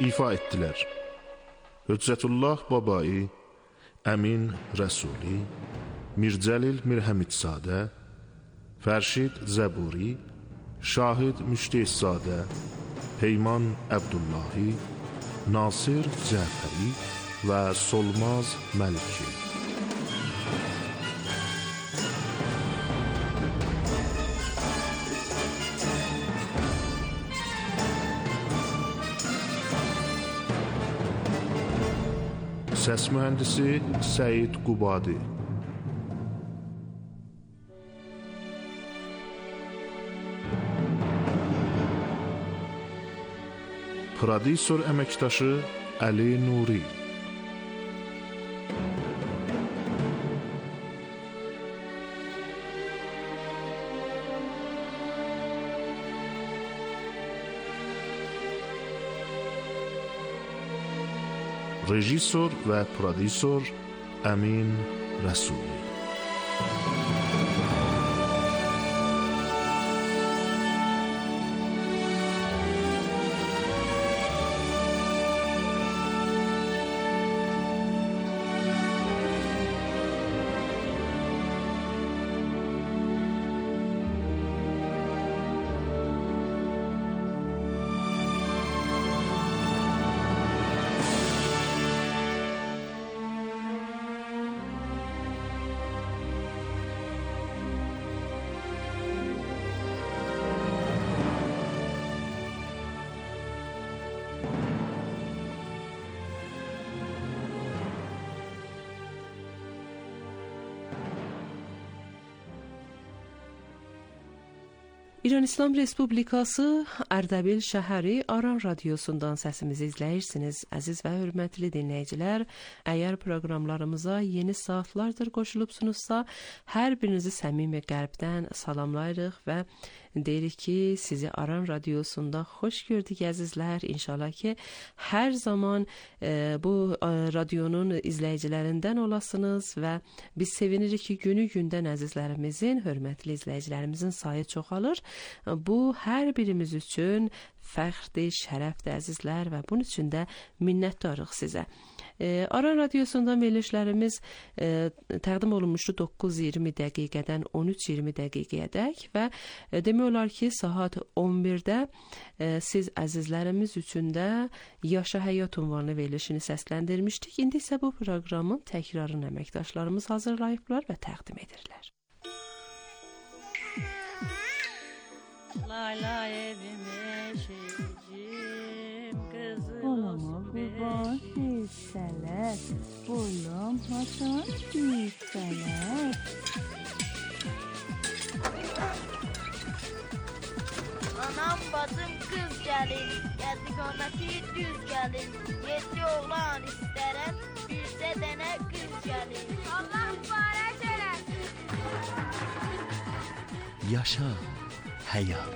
ifa etdilər. Hüccətullah Babai, Əmin Rəsuli, Mircəlil Mirhəmidzadə, Fərşid Zəburi, Şahid Müştehzadə, Peyman Əbdullahi, Nasir Cəfəri və Solmaz Məliki. Səs mühəndisi Səid Qubadi. Prodüser əməkdaşı Əli Nuri. Rejissor və prodüser Əmin Rəsuli. İran İslam Respublikası Ərdəbil şəhəri Aran radiosundan səsimizi izləyirsiniz. Əziz və hörmətli dinləyicilər, əgər proqramlarımıza yeni saatlardır qoşulubsunuzsa, hər birinizi səmimi qəlbdən salamlayırıq və deyirik ki, sizi Aran radiosunda xoş gördük əzizlər. İnşallah ki, hər zaman bu radionun izləyicilərindən olasınız və biz sevinirik ki, günü-gündən əzizlərimizin, hörmətli izləyicilərimizin sayı çoxalır. Bu hər birimiz üçün fəxrdir, şərəfdir əzizlər və bunun üçün də minnətdarıq sizə. Aran radiosundan verilişlərimiz təqdim olunmuşdu 9:20 dəqiqədən 13:20 dəqiqəyədək və demək olar ki, saat 11-də siz əzizlərimiz üçün də Yaşa Həyat ünvanlı verilişini səsləndirmişdik. İndi isə bu proqramın təkrarını əməkdaşlarımız hazırlayıblar və təqdim edirlər. Layla evime şeycim kızım Olama kurban hisseler, oğlum Hasan hisseler. Anam bacım kız gelin, geldi kometi düz gelin. 7 oğlan isterem, birse dene kız gelin. Allah mübarek eylesin. Yaşa Həyat.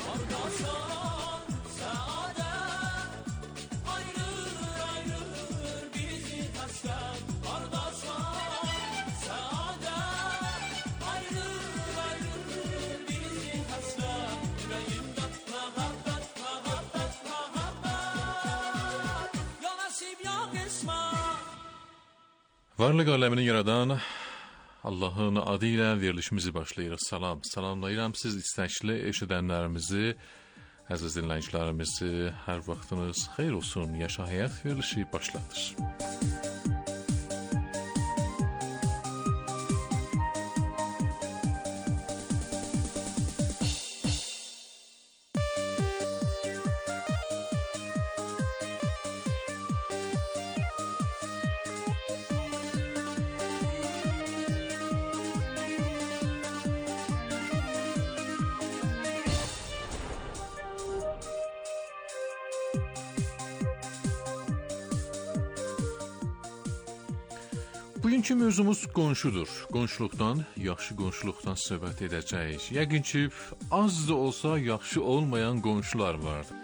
Varlıq aləmini yaradan Allahın adı ilə verilişimizi başlayırıq. Salamlayıram siz istəkli eşidənlərimizi, əziz dinləyicilərimizi. Hər vaxtınız xeyir olsun. Yaşa Həyat verilişi başladır. Bugünkü mövzumuz qonşudur. Qonşuluqdan, yaxşı qonşuluqdan söhbət edəcəyik. Yəqin ki, az da olsa yaxşı olmayan qonşular vardır.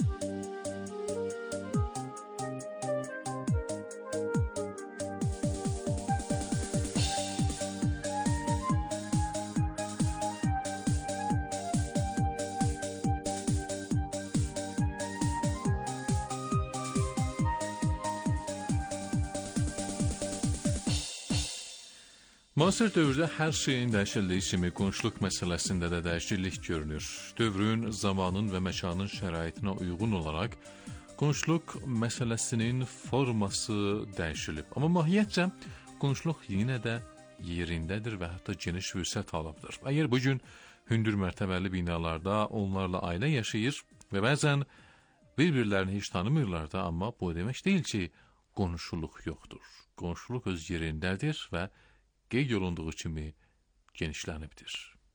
Müasir dövrdə hər şeyin dəyişildiyi kimi qonşuluq məsələsində də dəyişiklik görünür. Dövrün, zamanın və məkanın şəraitinə uyğun olaraq qonşuluq məsələsinin forması dəyişilib. Amma mahiyyətcə qonşuluq yenə də yerindədir və hətta geniş vüsət alıbdır. Əgər bugün hündür mərtəbəli binalarda onlarla ailə yaşayır və bəzən bir-birlərini heç tanımırlar da, amma bu demək deyil ki, qonşuluq yoxdur. Qonşuluq öz yerindədir və qeyd olunduğu kimi genişlənibdir.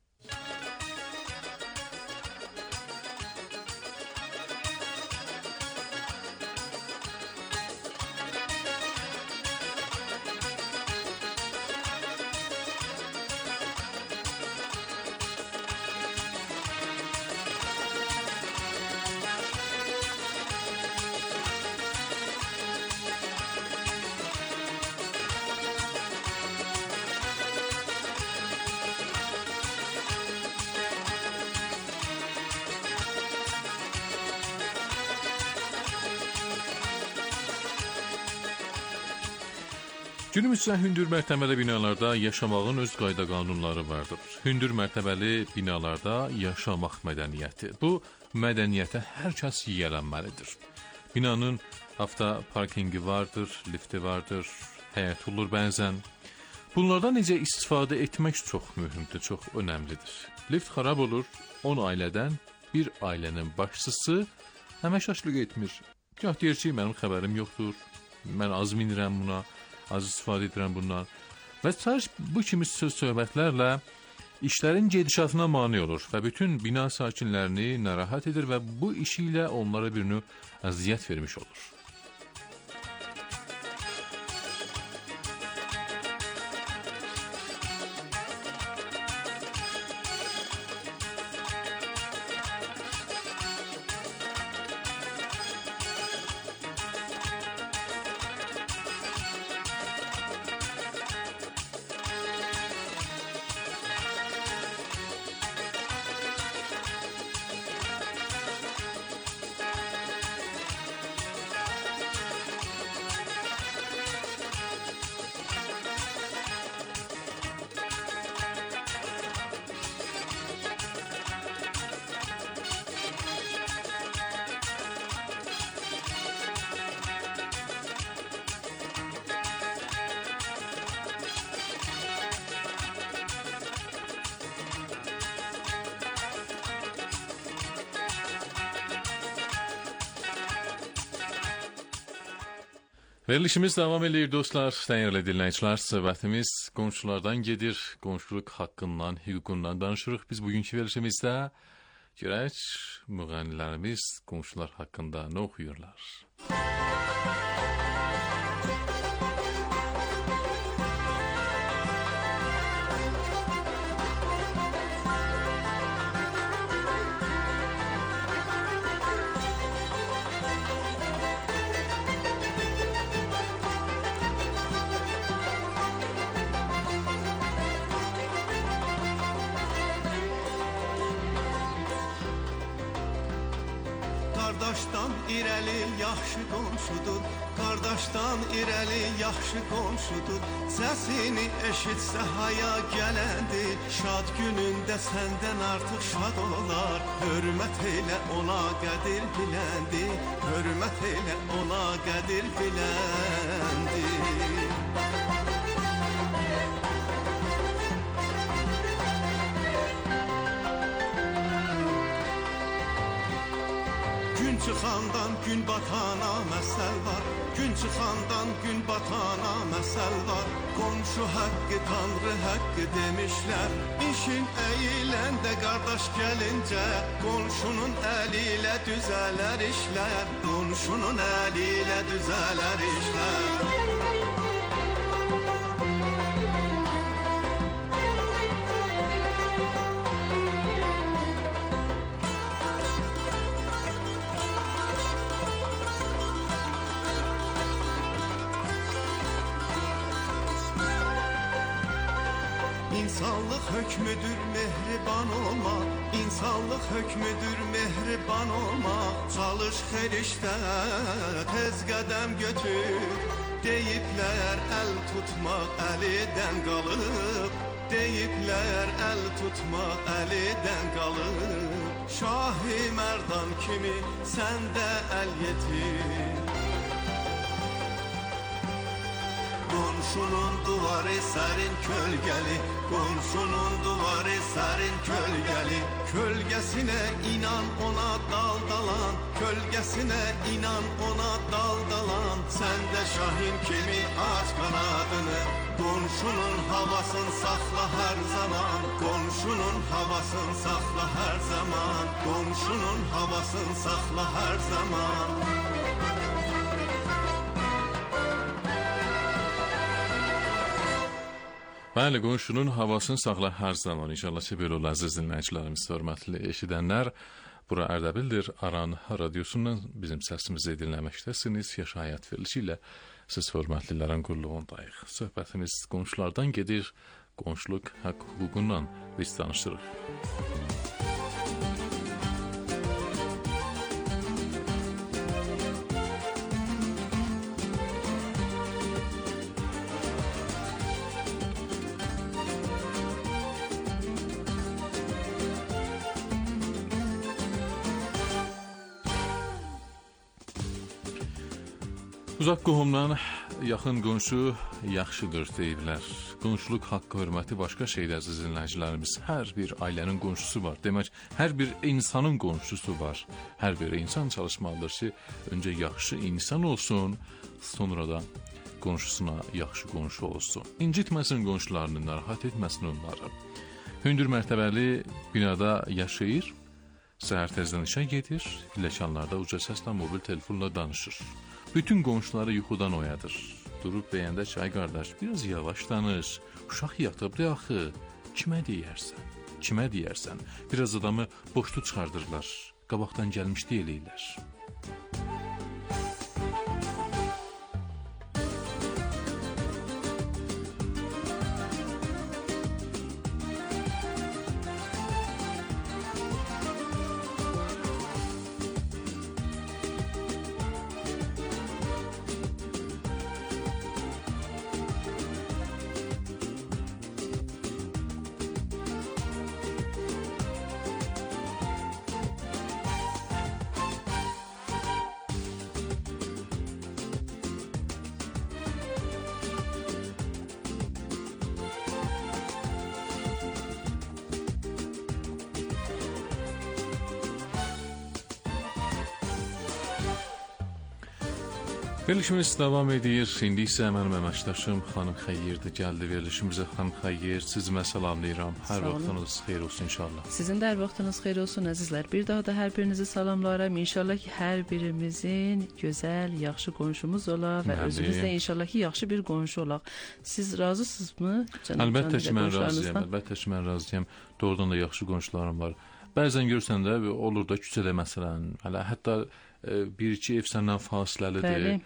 Günümüzdə hündür mərtəbəli binalarda yaşamağın öz qayda qanunları vardır. Hündür mərtəbəli binalarda yaşamaq mədəniyyəti. Bu mədəniyyətə hər kəs yiyələnməlidir. Binanın avtoparkingi vardır, lifti vardır, həyət olur bəzən. Bunlardan necə istifadə etmək çox mühümdür, çox önəmlidir. Lift xarab olur, 10 ailədən bir ailənin başçısı həməşaşlıq etmir. Gah deyir ki, mənim xəbərim yoxdur, mən az minirəm buna, az istifadə edirəm bundan. Və sadəcə bu kimi söz-söhbətlərlə işlərin gedişatına mane olur və bütün bina sakinlərini narahat edir və bu işi ilə onlara bir növ əziyyət vermiş olur. Verilişimiz devam edir dostlar, dəyərli dinləyicilər. Söhbətimiz qonşulardan gedir, qonşuluq haqqından, hüququndan danışırıq. Biz bugünkü verilişimizdə görək müğənnilərimiz qonşular haqqında nə oxuyurlar. Qardaşdan irəli yaxşı qonşudur, qardaşdan irəli yaxşı qonşudur. Səsini eşitsə haya gələndir, şad günündə səndən artıq şad olar. Hörmət elə ona qədir biləndir, hörmət elə ona qədir biləndir. Gün çıxandan gün batana məsəl var, gün çıxandan gün batana məsəl var. Qonşu haqqı, Tanrı haqqı demişlər. İşin əyiləndə qardaş gəlincə, qonşunun əli ilə düzələr işlər, qonşunun əli ilə düzələr işlər. İnsanlıq hökmüdür mehriban olmaq, insanlıq hökmüdür mehriban olmaq. Çalış xeyir işdə, tez qədəm götür, deyiblər el tutmaq əldən qalıb. Deyiblər el tutmaq əldən qalıb. Şahi Mərdan kimi sən də əl yetir. Qonşunun duvarı sərin kölgəli, qonşunun duvarı sərin kölgəli. Kölgəsinə inan ona daldalan, kölgəsinə inan ona daldalan. Sən də Şahin kimi aç qanadını, qonşunun havasını saxla hər zaman. Qonşunun havasını saxla hər zaman, qonşunun havasını saxla hər zaman. Bəli, qonşunun havasını saxla hər zaman. İnşallah ki, belə olur əziz dinləyicilərimiz, hörmətli eşidənlər. Bura Ərdəbildir, Aran radiosundan bizim səsimizi dinləməkdəsiniz. Yaşa həyat verilişi ilə siz hörmətlilərin qulluğundayıq. Söhbətimiz qonşulardan gedir, qonşuluq haqq hüququndan biz danışırıq. Uzaq qohumdan yaxın qonşu yaxşıdır deyiblər. Qonşuluq haqqı hörməti başqa şeydir əziz dinləyicilərimiz. Hər bir ailənin qonşusu var. Demək, hər bir insanın qonşusu var. Hər bir insan çalışmalıdır ki, öncə yaxşı insan olsun, sonra da qonşusuna yaxşı qonşu olsun. İncitməsin qonşularını, narahat etməsin onları. Hündür mərtəbəli binada yaşayır, səhər tezdən işə gedir, pilləkənlərdə uca səslə mobil telefonla danışır. Bütün qonşuları yuxudan oyadır. Durub deyəndə çay qardaş, biraz yavaş danış. Uşaq yatıbdı axı. Kimə deyərsən? Kimə deyərsən? Biraz adamı boşlu çıxardırlar. Qabaqdan gəlmişdi eləyirlər. Verilişimiz davam edir. İndi isə mənim əməkdaşım xanım Xəyyirdir gəldi verilişimizə. Xanım Xəyyir, sizimə salamlayıram. Hər vaxtınız xeyir olsun inşallah. Sizin də hər vaxtınız xeyir olsun əzizlər. Bir daha da hər birinizi salamlayıram. İnşallah ki, hər birimizin gözəl, yaxşı qonşumuz ola və özümüz də inşallah ki, yaxşı bir qonşu olaq. Siz razısınızmı? Əlbəttə ki, mən razıyam. Əlbəttə ki, mən razıyam. Doğrudan da yaxşı qonşularım var. Bəzən görsən də olur da küçədə məsələn, hətta bir-iki ev səndən fasiləlidir. Bəli.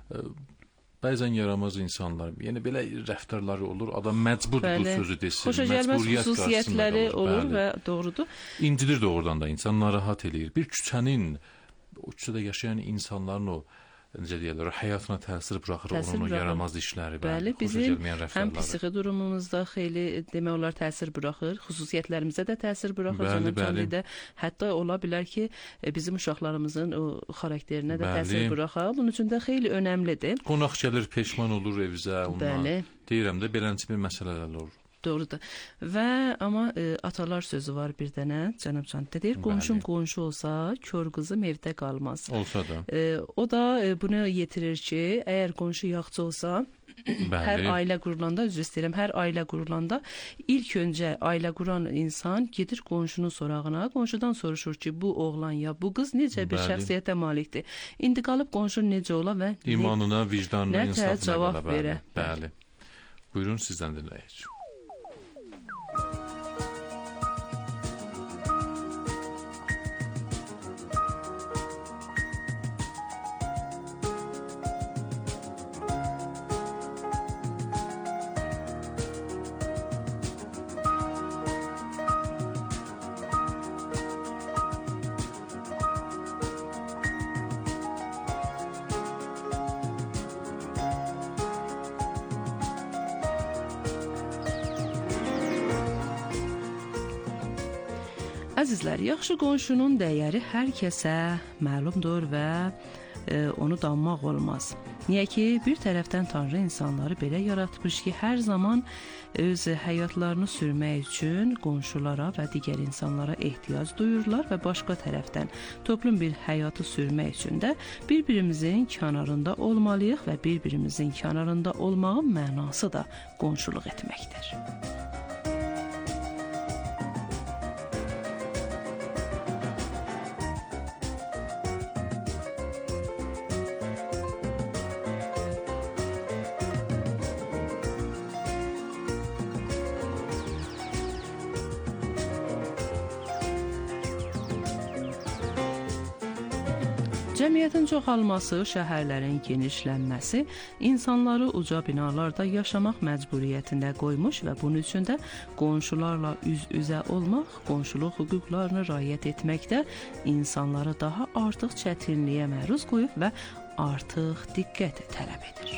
Bəzən yaramaz insanlar, yəni belə rəftarları olur, adam məcburdur bu sözü desin. Xoşagəlməz xüsusiyyətləri olur və doğrudur. İncidir doğrudan da, insan narahat eləyir. Bir küçənin, o küçədə yaşayan insanların o, necə deyirlər, həyatına təsir buraxır, onun o yaramaz işləri. Bəli, bizim həm psixi durumumuzda xeyli demək olar təsir buraxır, xüsusiyyətlərimizə də təsir buraxır. Bəli. Hətta ola bilər ki, bizim uşaqlarımızın o xarakterinə də təsir buraxar. Bunun üçün də xeyli önəmlidir. Qonaq gəlir, peşman olur evizə. Bəli. Deyirəm də, beləncə bir məsələlər olur. Doğrudur. Və amma atalar sözü var bir dənə, cənab Can. Deyir, qonşun qonşu olsa, kör qızım evdə qalmaz. Olsa da. O da bunu yetirir ki, əgər qonşu yaxşı olsa, hər ailə qurulanda, üzr istəyirəm, hər ailə qurulanda ilk öncə ailə quran insan gedir qonşunun sorağına, qonşudan soruşur ki, bu oğlan ya bu qız necə bir şəxsiyyətə malikdir. İndi qalıb qonşun necə ola və imanına, vicdanına, insafına cavab verə. Bəli. Buyurun, sizdən dinləyək. Əzizlər, yaxşı qonşunun dəyəri hər kəsə məlumdur və onu danmaq olmaz. Niyə ki, bir tərəfdən Tanrı insanları belə yaratmış ki, hər zaman öz həyatlarını sürmək üçün qonşulara və digər insanlara ehtiyac duyurlar və başqa tərəfdən toplum bir həyatı sürmək üçün də bir-birimizin kənarında olmalıyıq və bir-birimizin kənarında olmağın mənası da qonşuluq etməkdir. Cəmiyyətin çoxalması, şəhərlərin genişlənməsi insanları uca binalarda yaşamaq məcburiyyətində qoymuş və bunun üçün də qonşularla üz-üzə olmaq, qonşuluq hüquqlarını riayət etməkdə insanları daha artıq çətinliyə məruz qoyub və artıq diqqət tələb edir.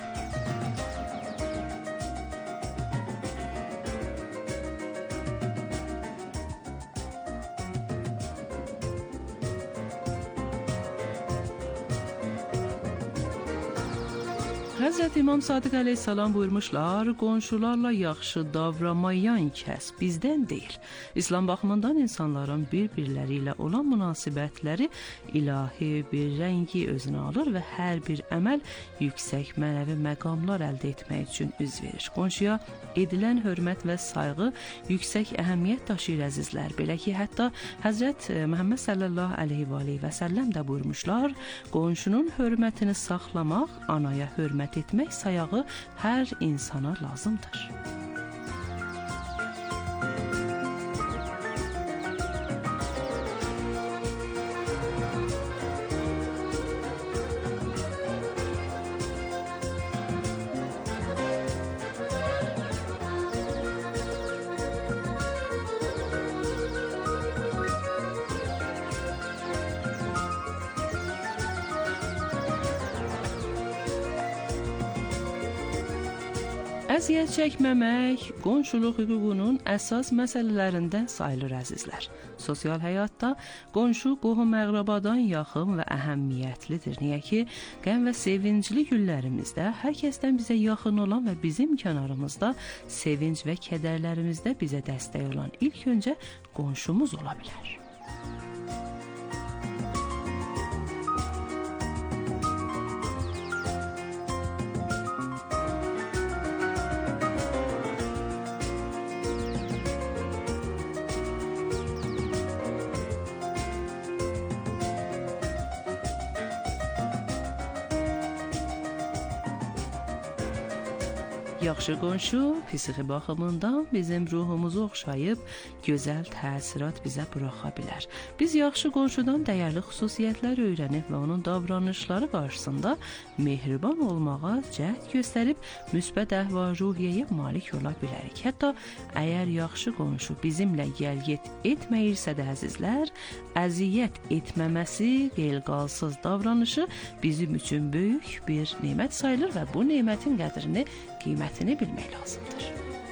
Həzrət İmam Sadiq əleyhissalam buyurmuşlar, qonşularla yaxşı davranmayan kəs bizdən deyil. İslam baxımından insanların bir-birləri ilə olan münasibətləri ilahi bir rəngi özünə alır və hər bir əməl yüksək mənəvi məqamlar əldə etmək üçün üz verir. Qonşuya edilən hörmət və sayğı yüksək əhəmiyyət daşıyır əzizlər. Belə ki, hətta Həzrət Məhəmməd sallallahu əleyhi və səlləm də buyurmuşlar, qonşunun hörmətini saxlamaq, anaya hörmət etmək sayağı hər insana lazımdır. Əziyyət çəkməmək qonşuluq hüququnun əsas məsələlərindən sayılır əzizlər. Sosial həyatda qonşu qohum-əqrabadan yaxın və əhəmiyyətlidir. Niyə ki, qəm və sevincli günlərimizdə hər kəsdən bizə yaxın olan və bizim kənarımızda sevinc və kədərlərimizdə bizə dəstək olan ilk öncə qonşumuz ola bilər. Yaxşı qonşu fiziki baxımından bizim ruhumuzu oxşayıb gözəl təsirat bizə buraxa bilər. Biz yaxşı qonşudan dəyərli xüsusiyyətlər öyrənib və onun davranışları qarşısında mehriban olmağa cəhd göstərib müsbət əhval-ruhiyyəyə malik ola bilərik. Hətta əgər yaxşı qonşu bizimlə gəl-get etməyirsə də əzizlər, əziyyət etməməsi, qeyl-qalsız davranışı bizim üçün böyük bir nemət sayılır və bu nemətin qədrini, qiymətini bilmək lazımdır.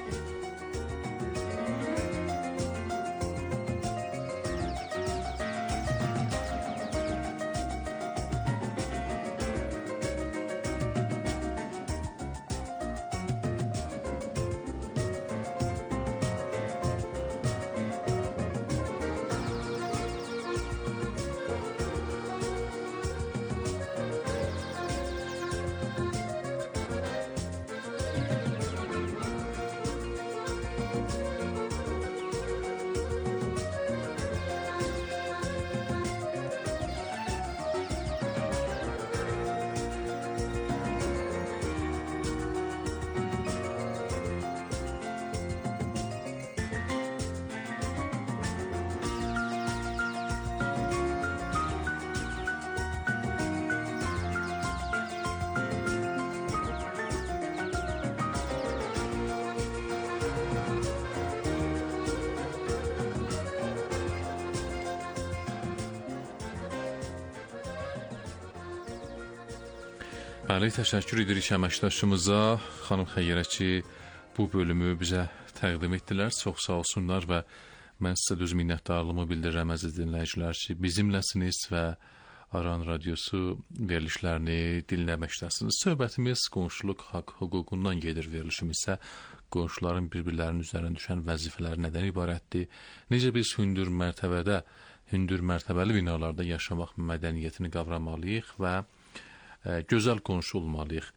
Bəli, təşəkkür edirik əməkdaşımıza, xanım Xəyyərə ki, bu bölümü bizə təqdim etdilər. Çox sağ olsunlar və Mən sizə düz minnətdarlığımı bildirirəm əziz dinləyicilər ki, bizimləsiniz və Aran Radiosu verilişlərini dinləməkdəsiniz. Söhbətimiz qonşuluq haqq hüququndan gedir, verilişim isə qonşuların bir-birlərinin üzərinə düşən vəzifələri nədən ibarətdir? Necə biz hündür mərtəbəli binalarda yaşamaq mədəniyyətini qavramalıyıq və gözəl qonşu olmalıyıq.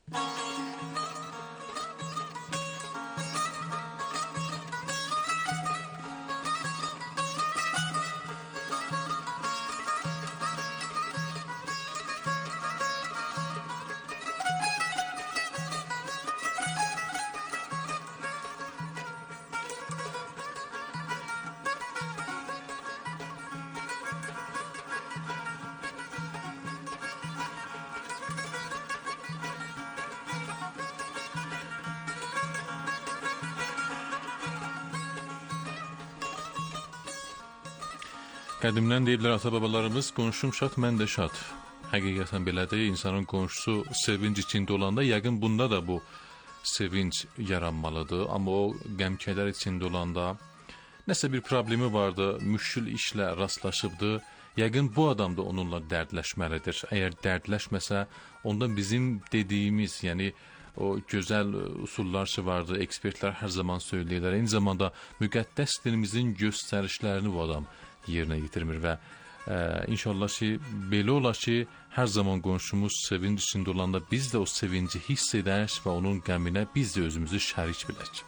Qədimdən deyiblər ata-babalarımız, qonşum şad, mən də şad. Həqiqətən belədir, insanın qonşusu sevinc içində olanda, yəqin bunda da bu sevinc yaranmalıdır. Amma o qəm-kədər içində olanda, nəsə bir problemi vardı, müşkül işlə rastlaşıbdı, yəqin bu adam da onunla dərdləşməlidir. Əgər dərdləşməsə, onda bizim dediyimiz, yəni o gözəl usullar ki vardı, ekspertlər hər zaman söyləyirlər. Eyni zamanda müqəddəs dinimizin göstərişlərini bu adam yerinə yetirmir və inşallah ki, belə olar ki, hər zaman qonşumuz sevinç içində olanda biz də o sevinci hiss edək və onun qəminə biz də özümüzü şərik bilək.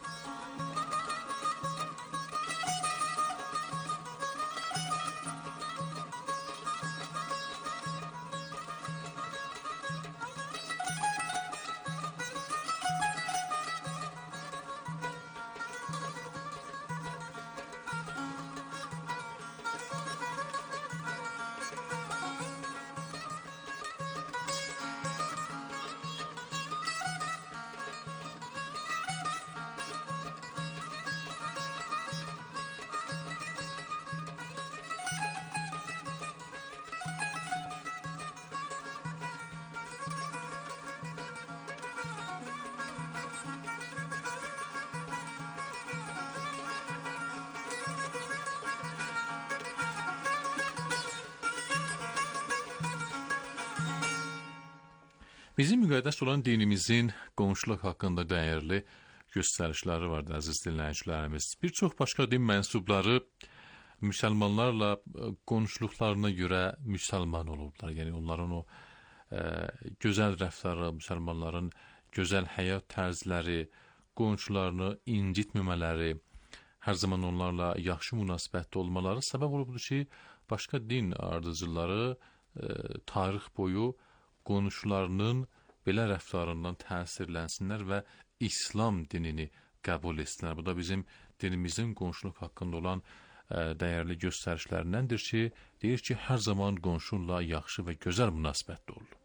Bizim müqəddəs olan dinimizin qonşuluq haqqında dəyərli göstərişləri vardır, əziz dinləyicilərimiz. Bir çox başqa din mənsubları müsəlmanlarla qonşuluqlarına görə müsəlman olublar. Yəni, onların o gözəl rəftarı, müsəlmanların gözəl həyat tərzləri, qonşularını incitməmələri, hər zaman onlarla yaxşı münasibətdə olmaları səbəb olubdur ki, başqa din ardıcıları tarix boyu qonşularının belə rəftarından təsirlənsinlər və İslam dinini qəbul etsinlər. Bu da bizim dinimizin qonşuluq haqqında olan dəyərli göstərişlərindəndir ki, deyir ki, hər zaman qonşunla yaxşı və gözəl münasibətdə olun.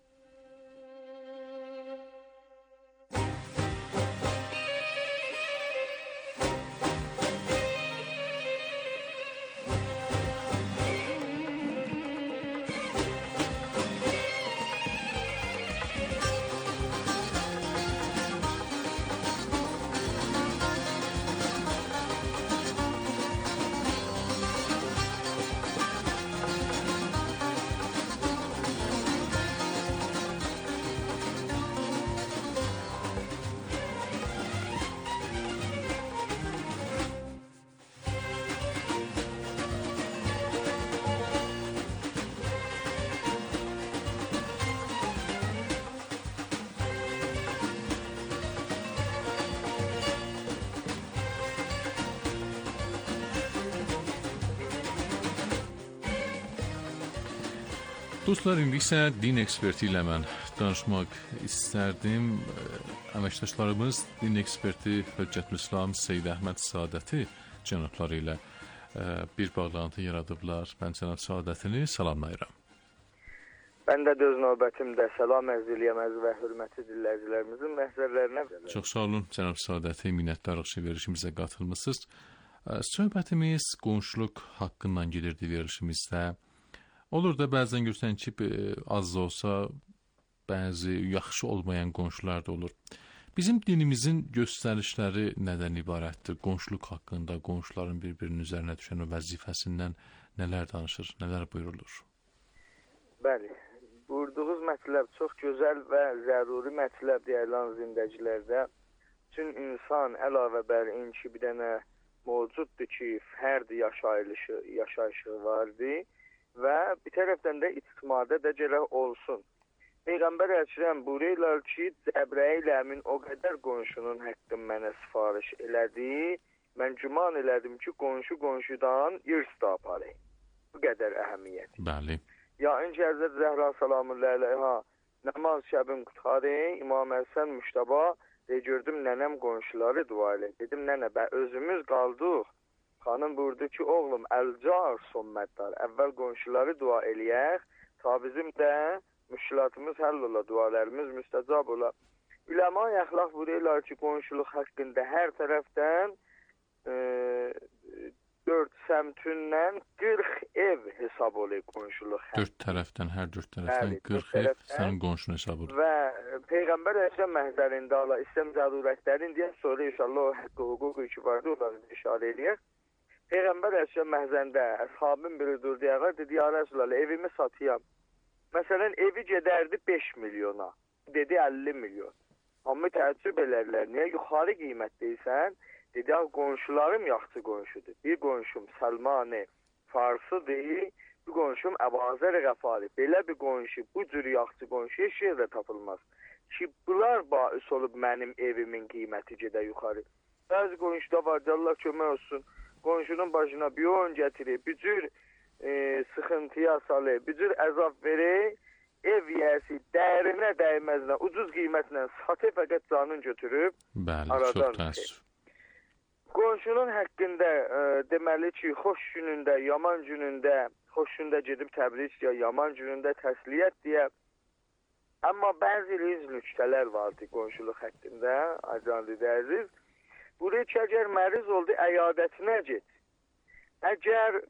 Dostlar, indi isə din eksperti ilə mən danışmaq istərdim. Əməkdaşlarımız din eksperti Höccətülislam Seyid Əhməd Saadəti cənabları ilə bir bağlantı yaradıblar. Mən cənab Saadətini salamlayıram. Mən də öz növbətimdə salam ərz eləyəm və hörmətli dinləyicilərimizin məhzərlərinə. Çox sağ olun cənab Saadəti, minnətdarıq ki, verilişimizə qatılmısınız. Söhbətimiz qonşuluq haqqından gedirdi verilişimizdə. Olur da bəzən görsən ki, az da olsa bəzi yaxşı olmayan qonşular da olur. Bizim dinimizin göstərişləri nədən ibarətdir? Qonşuluq haqqında, qonşuların bir-birinin üzərinə düşən o vəzifəsindən nələr danışır, nələr buyurulur? Bəli, buyurduğunuz mətləb çox gözəl və zəruri mətləb deyilən zindəcilərdə. Bütün insan əlavə bər inki bir dənə mövcuddur ki, fərd yaşayışı vardır və bir tərəfdən də ictimada da gərək olsun. Peyğəmbər Əkrəm buyururlar ki, Cəbrəil əmin o qədər qonşunun haqqını mənə sifariş elədi, mən güman elədim ki, qonşudan irs da aparayım. Bu qədər əhəmiyyət. Bəli. Ya öncə Həzrət Zəhra salamullahi əleyha namaz şəbin qurtardı, İmam Həsən Müştəba gördüm nənəm qonşuları dua elə. Dedim nənə, özümüz qaldıq. Xanım buyurdu ki, oğlum əlcar sommətdar, əvvəl qonşuları dua eləyək, ta bizim də müşkilatımız həll ola, dualarımız müstəcab ola. Üləma-i əxlaq buyururlar ki, qonşuluq haqqında hər tərəfdən 4 səmtündən 40 ev hesab olur qonşuluq haqqında. 4 tərəfdən, hər 4 tərəfdən 40 ev sənin qonşun hesab olur. Və Peyğəmbər Əkrəm məhzərində Allah İslam zərurətlərini deyən sonra inşallah o haqqı, hüququ ki vardı, onları işarə eləyək. Peyğəmbər Əkrəm məhzərində əshabın biri durdu yağa, dedi, ya Rəsulallah, evimi satıyam. Məsələn, evi gedərdi 5 milyona, dedi 50 milyon. Amma təəccüb elərlər, niyə yuxarı qiymətdəysən? Dedi, qonşularım yaxşı qonşudur. Bir qonşum Səlmani Farsıdır, bir qonşum Əbazər Qəfari. Belə bir qonşu, bu cür yaxşı qonşu heç yerdə tapılmaz. Ki, bunlar baüs olub mənim evimin qiyməti gedə yuxarı. Bəzi qonşuda var, Allah kömək olsun, qonşunun başına bir oyun gətirir, bir cür sıxıntıya salır, bir cür əzab verir, ev yiyəsi dərinə dəyməzinə, ucuz qiymətlə satır, fəqət canını götürüb. Bəli, çox təəssüf. Qonşunun haqqında deməli ki, xoş günündə, yaman günündə, xoş gündə gedib təbrik deyə, yaman günündə təsliyyət deyə. Amma bəzi riz nüktələr vardı qonşuluq haqqında, acanlı dəyəziz. Buraya ki, əgər məriz oldu, əyadətinə get. Əgər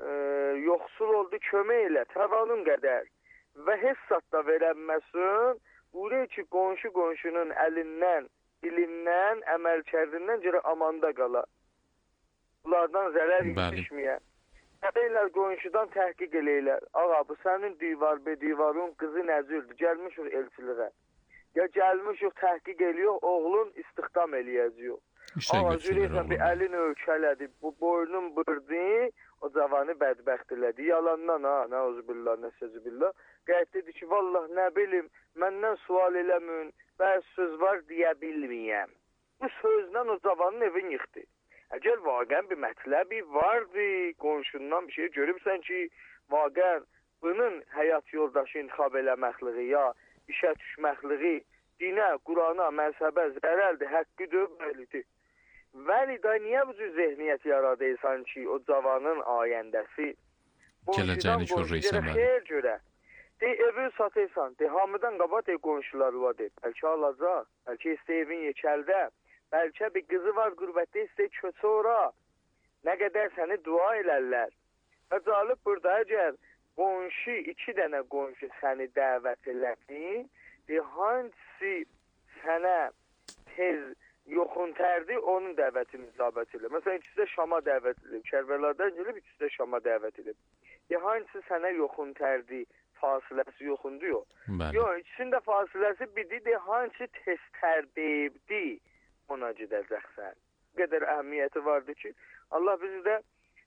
yoxsul oldu, kömək elə, təvanun qədər və hesab da verənməsin, buraya ki, qonşunun əlindən, dilindən, əməlkərindən görə amanda qala. Bunlardan zərər yetişməyə. Nəbəylər qonşudan təhqiq eləyirlər. Ağa, bu sənin divarın qızı nəzüldür, gəlmişik elçiliğə. Ya gəlmişik təhqiq eləyiyor, oğlun istihdam eləyəcək. Ağa, zürəysən bir əlin ölkələdi, bu boynun bırdı, o cavanı bədbəxt elədi. Yalandan ha, nəuzubillah, nəsəzubillah. Qəyət dedi ki, vallah nə bilim, məndən sual eləmün, bəzi söz var deyə bilməyəm. Bu sözlə o cavanın evin yıxdı. Əgər vaqən bir mətləbi vardı, qonşundan bir şey görübsən ki, vaqən bunun həyat yoldaşı inxab eləməkliği ya işə düşməkliği dinə, Qurana, məzhəbə zərəldir, haqqıdır, bəlidir. Vəli da niyə bu cür zehniyyət yaradıysan ki, o cavanın ayəndəsi gələcəyini görürsən bəli. Xeyr görə. De, evi satırsan, de, hamıdan qaba de, qonşuları var, de, bəlkə alacaq, bəlkə istə evin yekəldə, bəlkə bir qızı var qürbətdə, istə köçə ora, nə qədər səni dua elərlər. Və calib burada, əgər qonşu, 2 dənə qonşu səni dəvət elədi, de, hangisi sənə tez yoxun tərdi, onun dəvətini icabət edib. Məsələn, ikisi də Şama dəvət edib. Kərbəladan gəlib, ikisi də Şama dəvət edib. Hangisi sənə yoxun tərdi, fasiləsi yoxundur, yox. Yox, ikisinin də fasiləsi birdir, hangisi tez tərdibdi, ona gedəcəksən. Bu qədər əhəmiyyəti vardır ki, Allah bizi də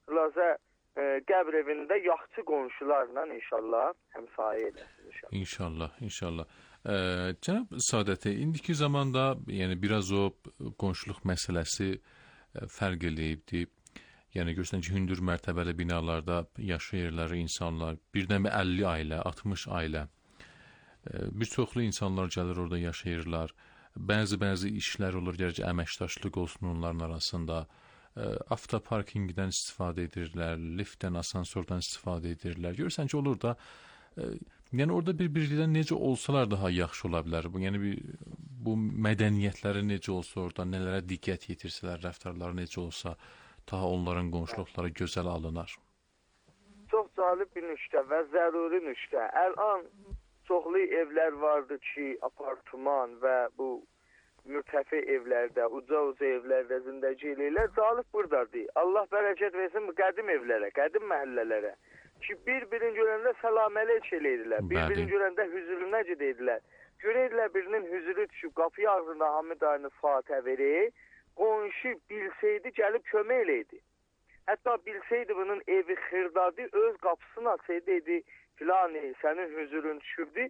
qəbr evində yaxçı qonşularla inşallah həmsayə edəsin. İnşallah. Cənab Sadəti, indiki zamanda yəni biraz o qonşuluq məsələsi fərq eləyibdir. Yəni görürsən ki, hündür mərtəbəli binalarda yaşayırlar insanlar, birdən 50 ailə, 60 ailə. Bir çoxlu insanlar gəlir orada yaşayırlar. Bəzi işlər olur, gərək əməkdaşlıq olsun onların arasında. Avtoparkingdən istifadə edirlər, liftdən, asansordan istifadə edirlər. Görürsən ki, olur da yəni orada bir-birliyindən necə olsalar daha yaxşı ola bilər. Yəni bu mədəniyyətləri necə olsa orada, nələrə diqqət yetirsələr, rəftarları necə olsa, daha onların qonşuluqları gözəl alınar. Çox cəlib bir nüktə və zəruri nüktə. Əlan çoxlu evlər vardır ki, apartman və bu mürtəfi evlərdə, uca evlərdə zindəci eləyirlər. Zalif buradadır. Allah bərəkət versin bu qədim evlərə, qədim məhəllələrə. Ki, bir-birini görəndə salam əleyk eləyirlər. Bir-birini görəndə hüzürü necə deyirlər. Görəyirlər birinin hüzürü düşüb, qapı ağzında Hamid ayını Fatihə verir. Qonşu bilseydi, gəlib kömək eləydi. Hətta bilseydi bunun evi xırdadı, öz qapısını açsaydı, deydi, filani, sənin hüzürün düşübdü.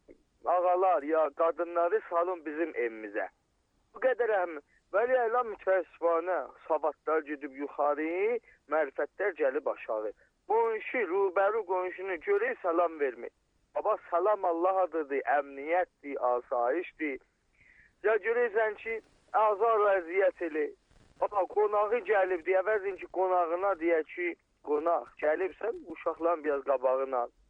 Ağalar ya qadınları salın bizim evimizə. Bu qədər əhmi. Vəli əlam mütəəssifanə, savadlar gedib yuxarı, mərifətlər gəlib aşağı. Qonşu, rubəru qonşunu görür, salam vermir. Baba, salam Allah adıdır, əmniyyətdir, asayişdir. Ya görürsən ki, azar vəziyyət elə. Baba, qonağı gəlib, deyəvəzin ki, qonağına deyək ki, qonaq gəlibsən, uşaqların biraz qabağına al.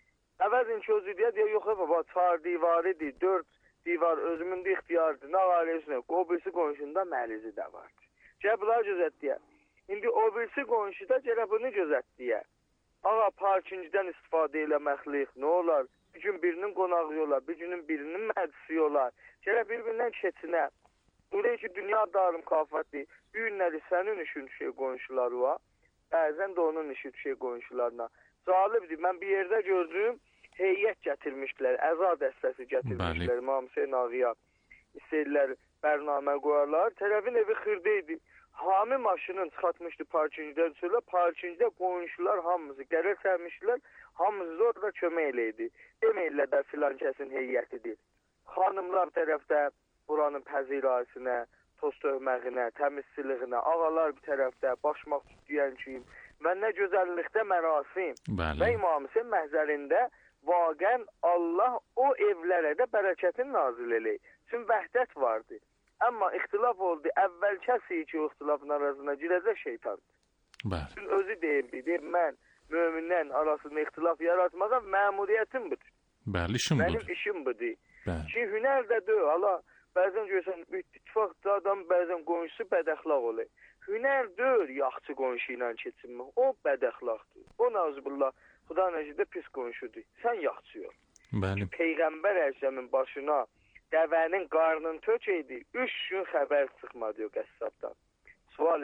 Əvəzin ki, özü deyək, yox, baba, çar divaridir, 4 divar özümün də ixtiyardır, nə ailəsində, o birisi qonşunda məlizi də vardır. Gəl, bunlar gözət deyək. İndi o birisi qonşuda gələ bunu gözət deyək. Ağa, parkingidən istifadə eləməklik, nə olar? Bir gün birinin qonağı yolar, bir günün birinin məclisi yolar. Gələ bir-birindən keçinə. Buraya ki, dünya darım kafətdir. Bir günləri sənin işin düşək qonşuları var. Bəzən də onun işi düşək qonşularına. Zalibdir, mən bir yerdə gördüm, heyyət gətirmişdilər, əza dəstəsi gətirmişdilər. İmam Hüseyin ağıya istəyirlər, bərnamə qoyarlar. Tərəfin evi xırda idi. Hami maşının çıxartmışdı parkingidən sonra, parkingdə qonşular hamımızı qərə sərmişdilər, hamımızı orada kömək eləydi. Deməyirlər də filan kəsin heyyətidir. Xanımlar tərəfdə buranın pəzirayəsinə, toz töhməğinə, təmizçiliyinə, ağalar bir tərəfdə, başmaq tutduyan kim və nə gözəllikdə mərasim. Və İmam Hüseyin məhzərində vaqən Allah o evlərə də bərəkətin nazil eləyir. Çünki vəhdət vardı. Amma ixtilaf oldu. Əvvəl kəsi ki, o ixtilafın arasına girəcək şeytandır. Çünki özü deyir, mən möminlərin arasında ixtilaf yaratmağa məmuriyyətim budur. Mənim işim budur. Ki, hünər də deyil. Allah, bəzən görsən, ittifaqda adam bəzən qonşusu bədəxlaq olur. Hünər deyil, yaxçı qonşu ilə keçinmək. O bədəxlaqdır. O nazibullah, Xuda necədə pis qonşudur. Sən yaxçı ol. Peyğəmbər Əcəmin başına dəvənin qarnını tökəydi, 3 gün xəbər çıxmadı o qəssabdan. Sual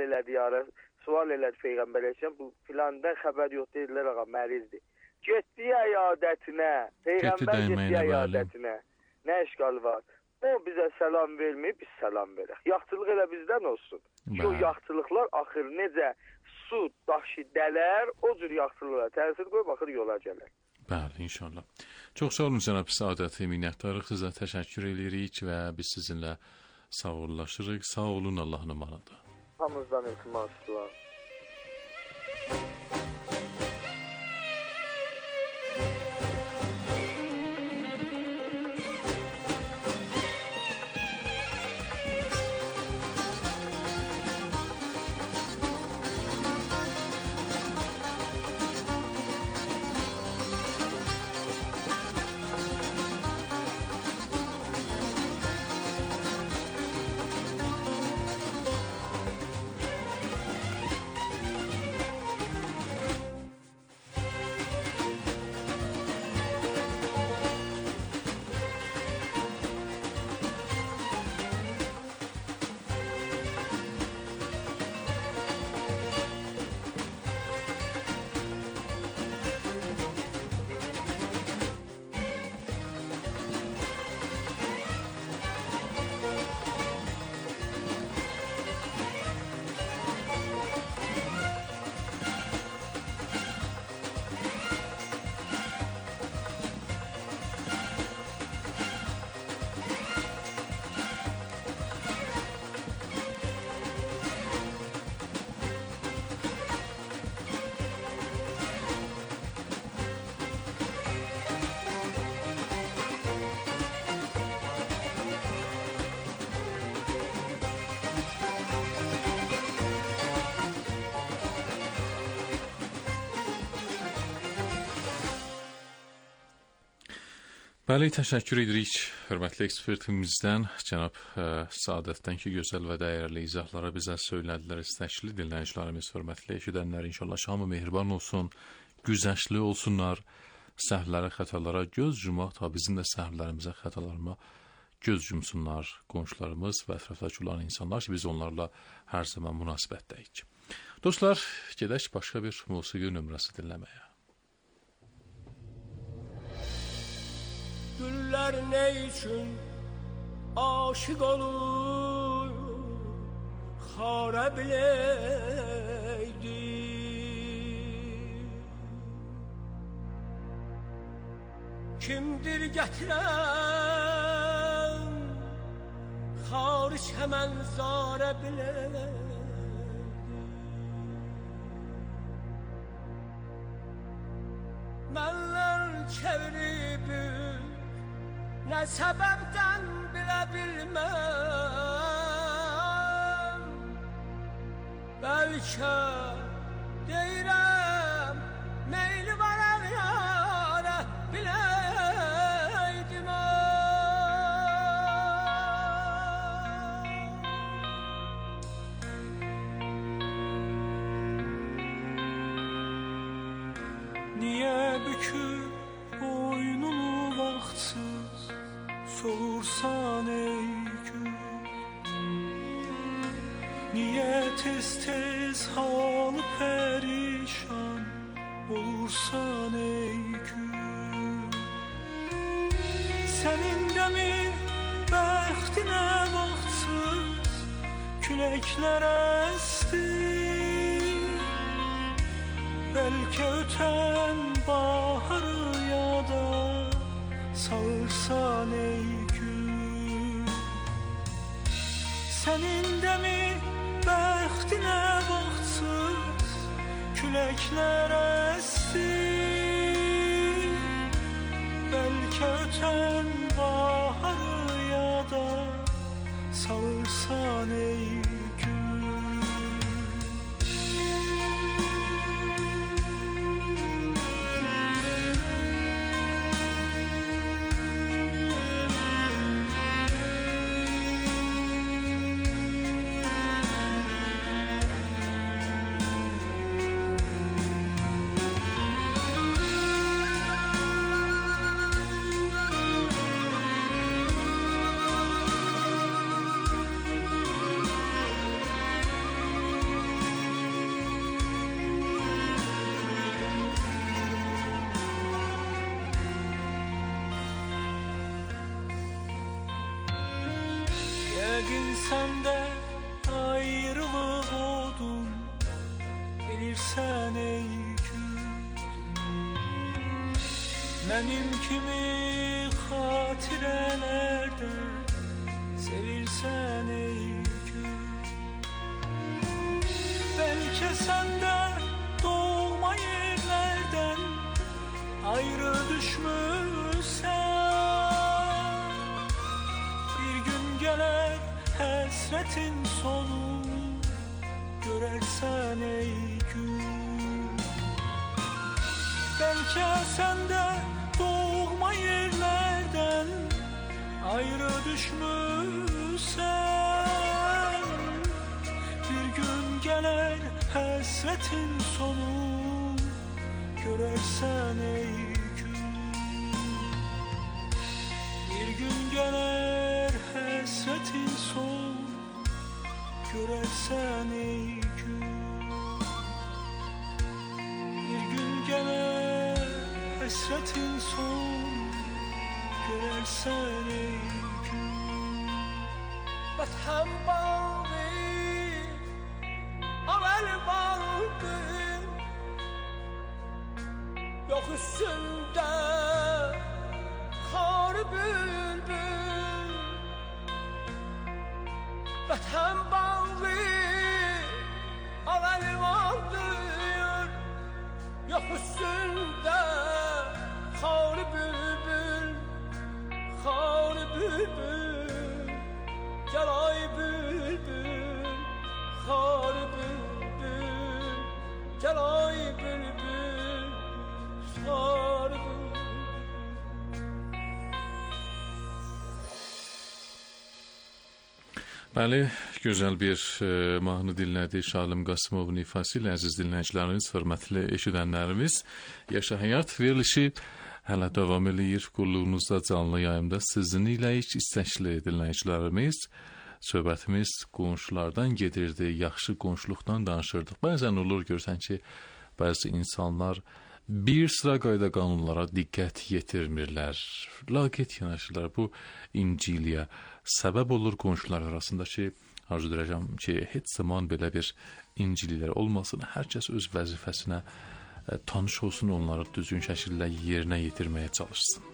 elədi Peyğəmbər Əcəm, bu filandan xəbər yox deyirlər, ağa, mərizdir. Getdi əyadətinə, Peyğəmbər getdi əyadətinə. Nə işgal var? O bizə salam verməyib, biz salam verək. Yaxçılıq elə bizdən olsun. Ki, o yaxçılıqlar axır necə su, daşı, dələr, o cür yaxçılıqlar təsir qoyub, axır yola gələr. Bəli, inşallah. Çox sağ olun cənab Səadət, minnətdarıq sizə, təşəkkür edirik və biz sizinlə sağollaşırıq. Sağ olun, Allahın əmanəti. Hamımızdan iltimaslar. Bəli, təşəkkür edirik hörmətli ekspertimizdən, cənab Səadətdən ki, gözəl və dəyərli izahlara bizə söylədilər. İstəkli dinləyicilərimiz, hörmətli eşidənlər, inşallah şamı mehriban olsun, güzəştli olsunlar, səhvlərə, xətalara göz yumaq, ta bizim də səhvlərimizə, xətalarıma göz yumsunlar qonşularımız və ətrafdakı olan insanlar ki, biz onlarla hər zaman münasibətdəyik. Dostlar, gedək başqa bir musiqi nömrəsi dinləməyə. Güller ne için aşık olur xara bileydi. Kimdir getiren xariç hemen zara bileydi. Mənlər çevirib ne sebepten bile bilmem. Belki deyirəm meyli var her yara bileydim. Niye büküp boynunu vaktsız soğursan ey gün? Niye tez tez halı perişan olursan ey gün? Senin de mi bəxtinə vaktsız küləklər esti? Belki öten baharı ya da sağırsan ey gün. Senin de mi bəxtinə vaxtsız küləklər esti? Belki öten baharı ya da sağırsan ey gün. Sen de ayrılık oldun bilirsen ey gün. Benim kimi hatirelerde sevilsen ey gün. Belki sen de doğma yerlerden ayrı düşmüşsen. Bir gün gelir hasretin sonu görersen ey gün. Belki sen de doğma yerlerden ayrı düşmüşsen. Bir gün gelir hasretin sonu görersen ey gün. Bir gün gelir hasretin son görersen ey gün. Bir gün gelir hasretin son görersen ey gün. Vətən bağı avel vardı, yok üstünde kar bülbül. Vətən bağı avel vardır, yok üstünde kar bülbül, kar bülbül. Gel ay bülbül, kar bülbül. Gel ay bülbül, kar bülbül. Bəli, gözəl bir mahnı dinlədik Şalim Qasımovun ifası ilə əziz dinləyicilərimiz, hörmətli eşidənlərimiz. Yaşa Həyat verilişi hələ davam eləyir. Qulluğunuzda canlı yayımda sizin ilə istəkli dinləyicilərimiz. Söhbətimiz qonşulardan gedirdi, yaxşı qonşuluqdan danışırdıq. Bəzən olur görsən ki, bəzi insanlar bir sıra qayda qanunlara diqqət yetirmirlər. Laqeyd yanaşırlar. Bu İnciliyə səbəb olur qonşular arasında ki, arzu edirəm ki, heç zaman belə bir İncililər olmasın. Hər kəs öz vəzifəsinə tanış olsun, onları düzgün şəkildə yerinə yetirməyə çalışsın.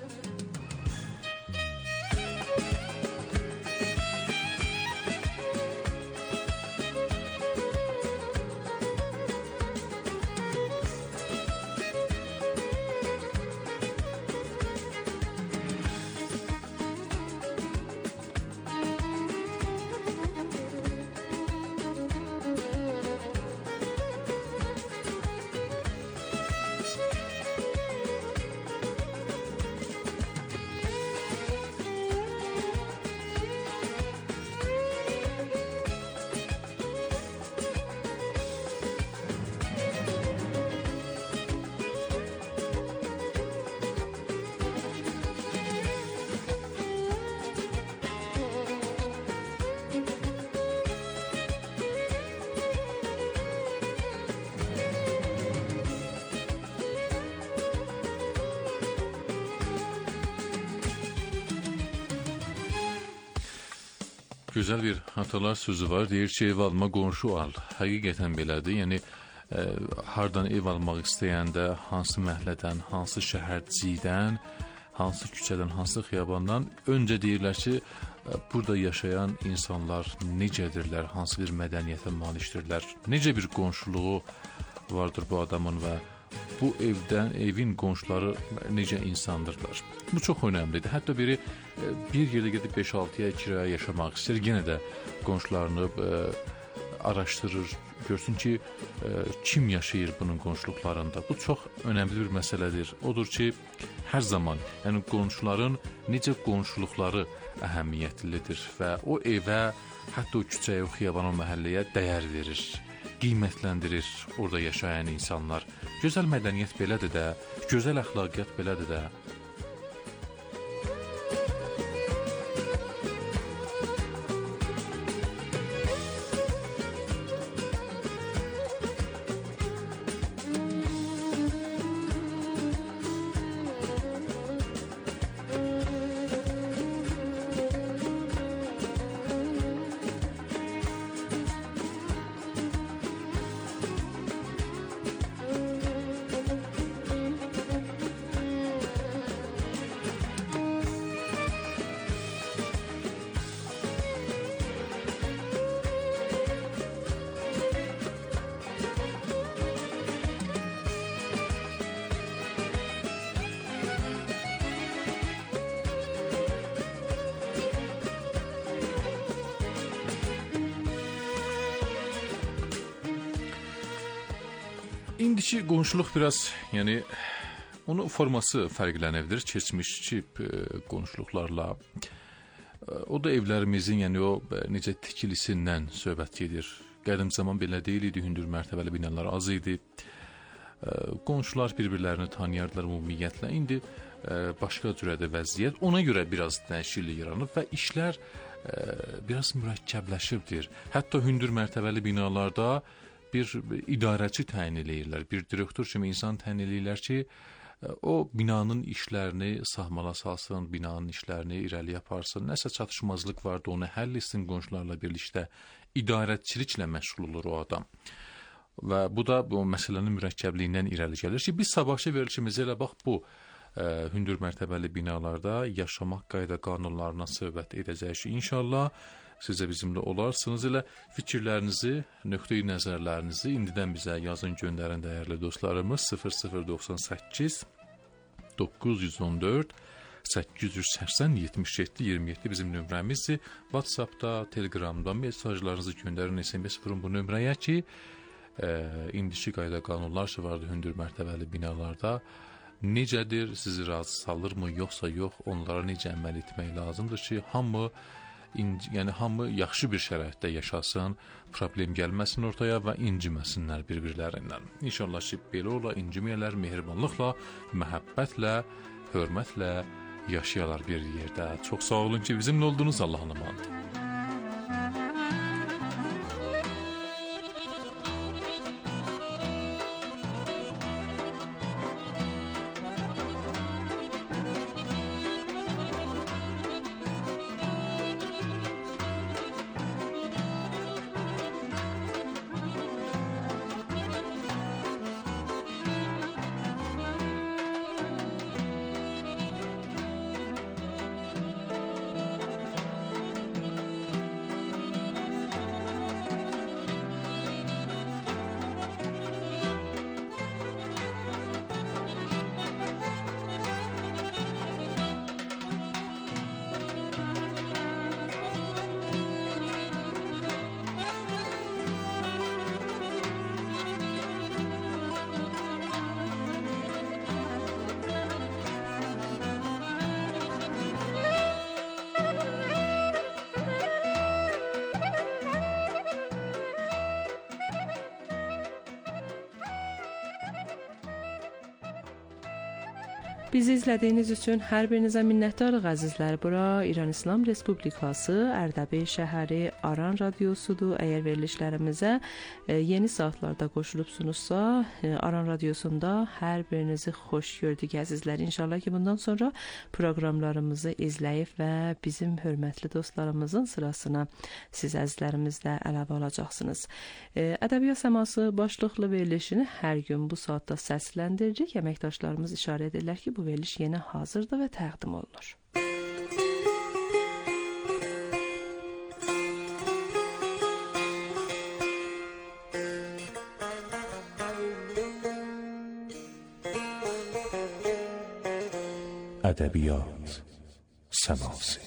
Gözəl bir atalar sözü var. Deyir ki, ev alma qonşu al. Həqiqətən belədir. Yəni, hardan ev almaq istəyəndə, hansı məhəllədən, hansı şəhərcikdən, hansı küçədən, hansı xiyabandan öncə deyirlər ki, burada yaşayan insanlar necədirlər, hansı bir mədəniyyətə malikdirlər, necə bir qonşuluğu vardır bu adamın və bu evin qonşuları necə insandırlar. Bu çox önəmlidir. Hətta biri bir yerdə gedib 5-6 ay kiraya yaşamaq istəyir, yenə də qonşularını araşdırır, görsün ki, kim yaşayır bunun qonşuluqlarında. Bu çox önəmli bir məsələdir. Odur ki, hər zaman yəni qonşuların necə qonşuluqları əhəmiyyətlidir və o evə, hətta o küçəyə, o xiyabana, o məhəlləyə dəyər verir, qiymətləndirir orada yaşayan insanlar. Gözəl mədəniyyət belədir də, gözəl əxlaqiyyat belədir də. İndiki qonşuluq biraz, yəni onun forması fərqlənəbilir keçmişki qonşuluqlarla. O da evlərimizin, yəni o necə tikilisindən söhbət gedir. Qədim zaman belə deyil idi, hündür mərtəbəli binalar az idi. Qonşular bir-birlərini tanıyardılar ümumiyyətlə. İndi başqa cürədə vəziyyət. Ona görə biraz dəyişiklik yaranıb və işlər biraz mürəkkəbləşibdir. Hətta hündür mərtəbəli binalarda bir idarəçi təyin eləyirlər, bir direktor kimi insan təyin eləyirlər ki, o binanın işlərini sahmana salsın, binanın işlərini irəliyə aparsın. Nəsə çatışmazlıq vardı, onu həll etsin, qonşularla birlikdə idarəçiliklə məşğul olur o adam. Və bu da bu məsələnin mürəkkəbliyindən irəli gəlir ki, biz sabahçı verilişimizə elə bax bu hündür mərtəbəli binalarda yaşamaq qayda qanunlarına söhbət edəcəyik ki, inşallah siz də bizimlə olarsınız. Elə fikirlərinizi, nöqteyi nəzərlərinizi indidən bizə yazın, göndərin dəyərli dostlarımız. 0098 914 880 77 27 bizim nömrəmizdir. WhatsAppda, Telegramda mesajlarınızı göndərin, SMS vurun bu nömrəyə ki, indiki qayda qanunlar vardı hündür mərtəbəli binalarda. Necədir, sizi razı salırmı, yoxsa yox, onlara necə əməl etmək lazımdır ki, hamı yəni hamı yaxşı bir şəraitdə yaşasın, problem gəlməsin ortaya və inciməsinlər bir-birlərindən. İnşallah ki, belə ola, inciməyələr, mehribanlıqla, məhəbbətlə, hörmətlə yaşayalar bir yerdə. Çox sağ olun ki, bizimlə oldunuz. Allah'ın emanet. Bizi izlədiyiniz üçün hər birinizə minnətdarıq əzizlər. Bura İran İslam Respublikası Ərdəbil şəhəri Aran radiosudur. Əgər verilişlərimizə yeni saatlarda qoşulubsunuzsa, Aran radiosunda hər birinizi xoş gördük əzizlər. İnşallah ki, bundan sonra proqramlarımızı izləyib və bizim hörmətli dostlarımızın sırasına siz əzizlərimiz də əlavə olacaqsınız. Ədəbiyyat səması başlıqlı verilişini hər gün bu saatda səsləndirəcək. Əməkdaşlarımız işarə edirlər ki, bu veriliş yeni hazırdır və təqdim olunur. Ədəbiyyat səması.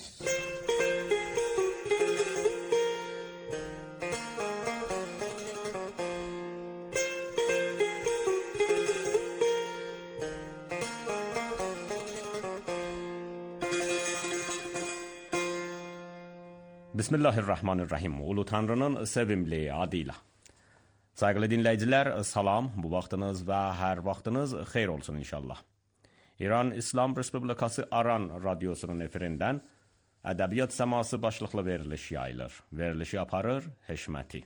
Bismillahirrahmanirrahim. Ulu Tanrının sevimli adıyla. Saygılı dinleyiciler, salam. Bu vaxtınız və hər vaxtınız xeyr olsun inşallah. İran İslam Respublikası Aran radyosunun efirindən Ədəbiyyat səması başlıqlı veriliş yayılır. Verilişi aparır Heşməti.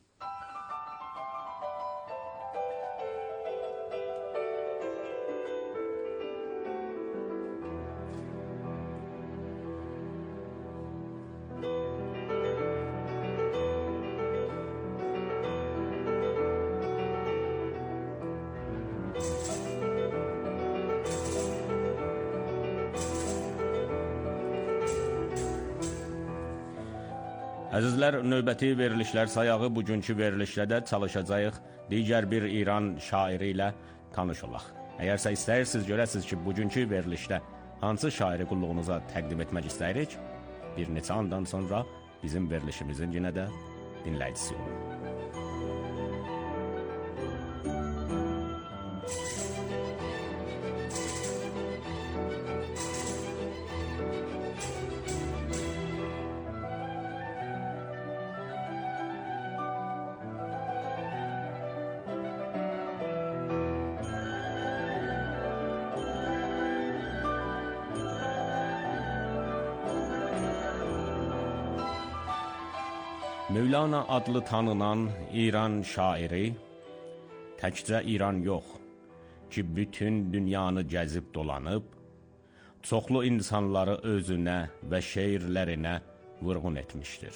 Əzizlər, növbəti verilişlər sayağı bugünkü verilişlə də çalışacağıq digər bir İran şairi ilə tanış olaq. Əgərsə istəyirsiniz, görəsiniz ki, bugünkü verilişdə hansı şairi qulluğunuza təqdim etmək istəyirik, bir neçə andan sonra bizim verilişimizin yenə də dinləyicisi olun. Mövlana adlı tanınan İran şairi, təkcə İran yox ki, bütün dünyanı gəzib dolanıb, çoxlu insanları özünə və şeirlərinə vurğun etmişdir.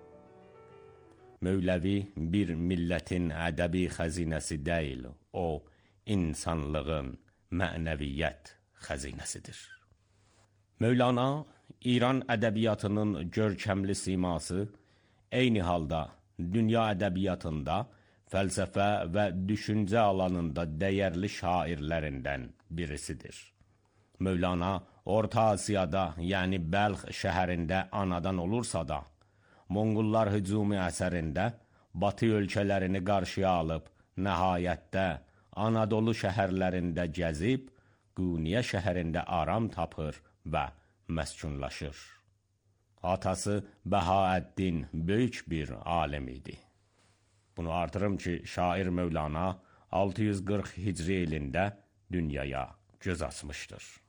Mövləvi bir millətin ədəbi xəzinəsi deyil, o, insanlığın mənəviyyət xəzinəsidir. Mövlana, İran ədəbiyyatının görkəmli siması, eyni halda dünya ədəbiyyatında, fəlsəfə və düşüncə alanında dəyərli şairlərindən birisidir. Mövlana Orta Asiyada, yəni Bəlx şəhərində anadan olursa da, Monqollar hücumu əsərində Batı ölkələrini qarşıya alıb, nəhayətdə Anadolu şəhərlərində gəzib, Quniyə şəhərində aram tapır və məskunlaşır. Atası Bəhaəddin böyük bir alim idi. Bunu artırım ki, şair Mövlana 640 Hicri ilində dünyaya göz açmışdır.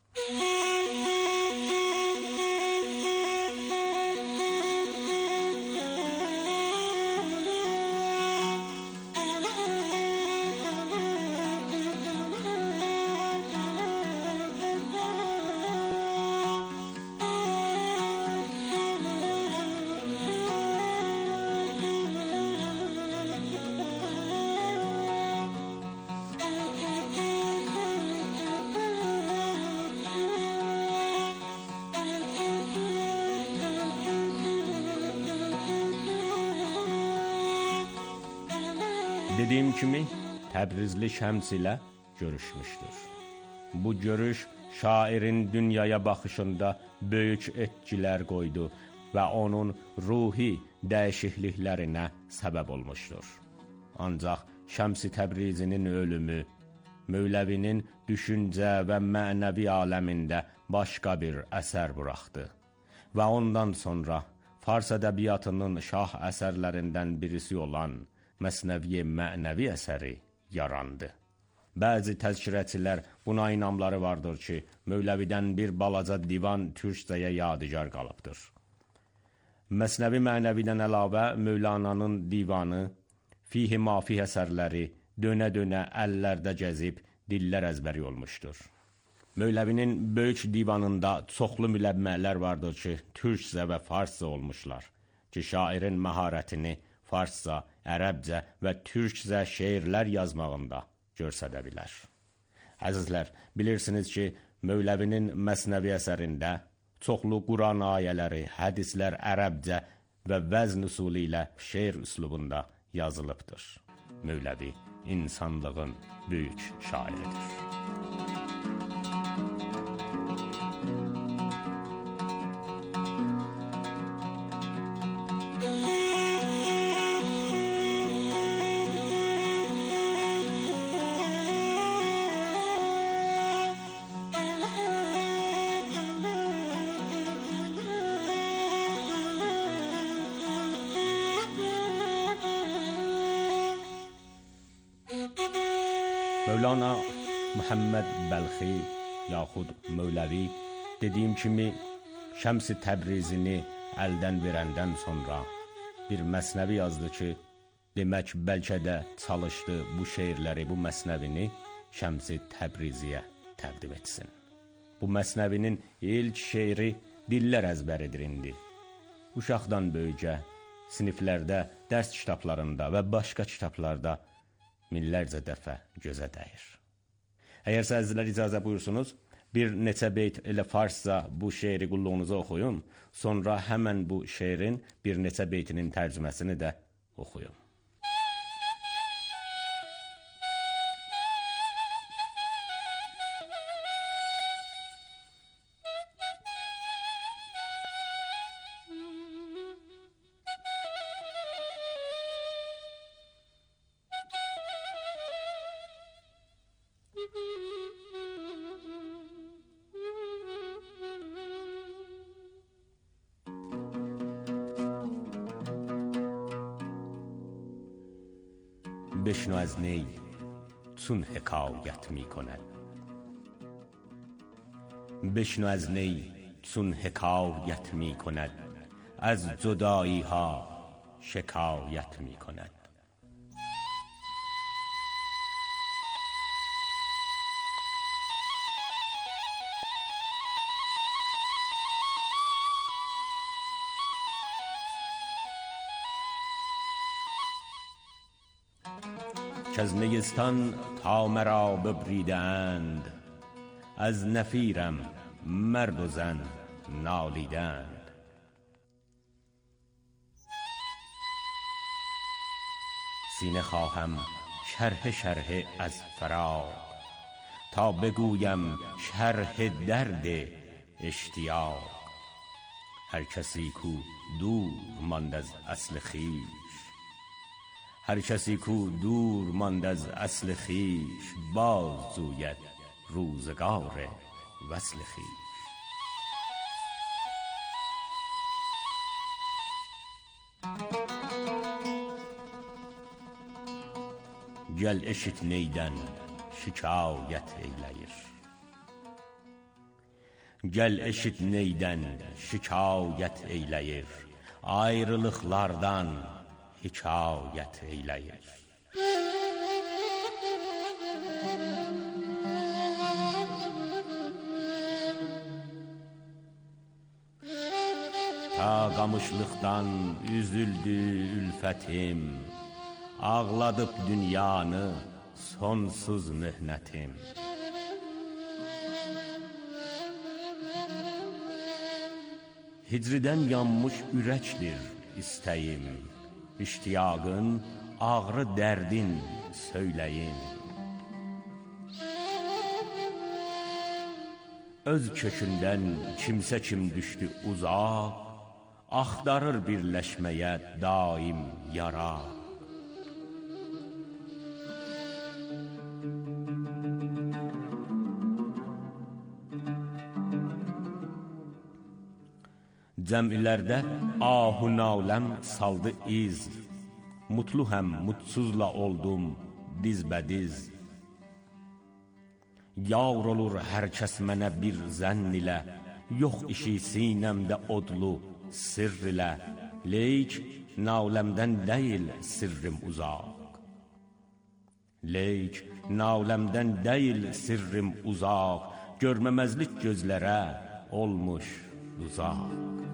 Dediyim kimi, Təbrizli Şəms ilə görüşmüşdür. Bu görüş şairin dünyaya baxışında böyük etkilər qoydu və onun ruhi dəyişikliklərinə səbəb olmuşdur. Ancaq Şəms-i Təbrizinin ölümü, Mövləvinin düşüncə və mənəvi aləmində başqa bir əsər buraxdı və ondan sonra Fars ədəbiyyatının şah əsərlərindən birisi olan Məsnəvi mənəvi əsəri yarandı. Bəzi təzkirəçilər buna inamları vardır ki, Mövləvidən bir balaca divan türkcəyə yadigar qalıbdır. Məsnəvi mənəvidən əlavə Mövlananın divanı, Fihi Mafih əsərləri dönə-dönə əllərdə gəzib dillər əzbəri olmuşdur. Mövləvinin böyük divanında çoxlu müləmmələr vardır ki, türkcə və farsca olmuşlar ki, şairin məharətini farsca, ərəbcə və türkcə şeirlər yazmağında görsədə bilər. Əzizlər, bilirsiniz ki, Mövləvinin Məsnəvi əsərində çoxlu Quran ayələri, hədislər ərəbcə və vəzn usulü ilə şeir üslubunda yazılıbdır. Mövləvi insanlığın böyük şairidir. Mövlana Muhammed Bəlxi yaxud Mövləvi dediyim kimi Şəms-i Təbrizini əldən verəndən sonra bir məsnəvi yazdı ki, demək bəlkə də çalışdı bu şeirləri, bu məsnəvini Şəms-i Təbriziyə təqdim etsin. Bu məsnəvinin ilk şeiri dillər əzbəridir indi. Uşaqdan böyücə, siniflərdə, dərs kitablarında və başqa kitablarda minlərcə dəfə gözə dəyir. Əgər əzizlər icazə buyursunuz, bir neçə beyt elə farsca bu şeiri qulluğunuza oxuyum, sonra həmən bu şeirin bir neçə beytinin tərcüməsini də oxuyum. بشنو از نی چون حکایت می کند بشنو از نی چون حکایت می کند از جدایی ها شکایت می کند کز نیستان تا مرا ببریده اند از نفیرم مرد و زن نالیدند سینه خواهم شرح از فراق تا بگویم شرح درد اشتیاق هر کسی کو دور ماند از اصل خویش هر کسی کو دور ماند از اصل خویش باز جوید روزگار وصل خویش Gəl eşit neydən şikayət eyləyir. Gəl eşit neydən şikayət eyləyir. Ayrılıqlardan hikayət eyləyir. Ta qamışlıqdan üzüldü ülfətim, ağladıb dünyanı sonsuz möhnətim. Hicridən yanmış ürəkdir istəyim, İştiyaqın, ağrı dərdin söyləyin. Öz kökündən kimsə kim düşdü uzaq, axtarır birləşməyə daim yara. Cəm'ilərdə ahu naləm saldı iz, mutlu həm mutsuzla oldum dizbədiz. Yar olur hər kəs mənə bir zənn ilə, yox işi sinəmdə odlu sirr ilə. Leyk naləmdən deyil sirrim uzaq. Leyk naləmdən deyil sirrim uzaq, görməməzlik gözlərə olmuş uzaq.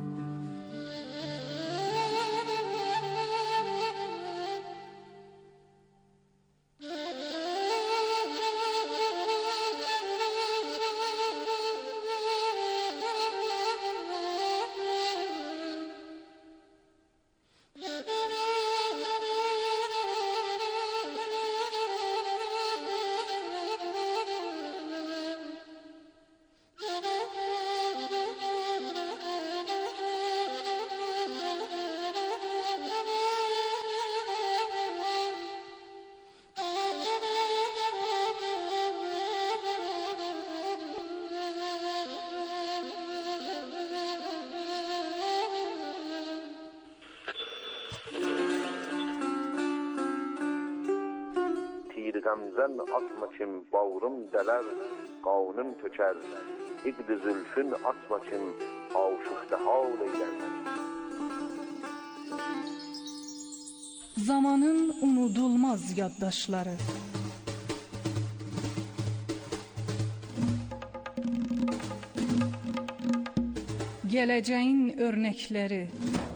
Gamzən atma kim bağrım dələr, qanım tökər. İqd-i zülfün atma kim aşıqda hal eylər. Zamanın unudulmaz yaddaşları. Gələcəyin örnəkləri.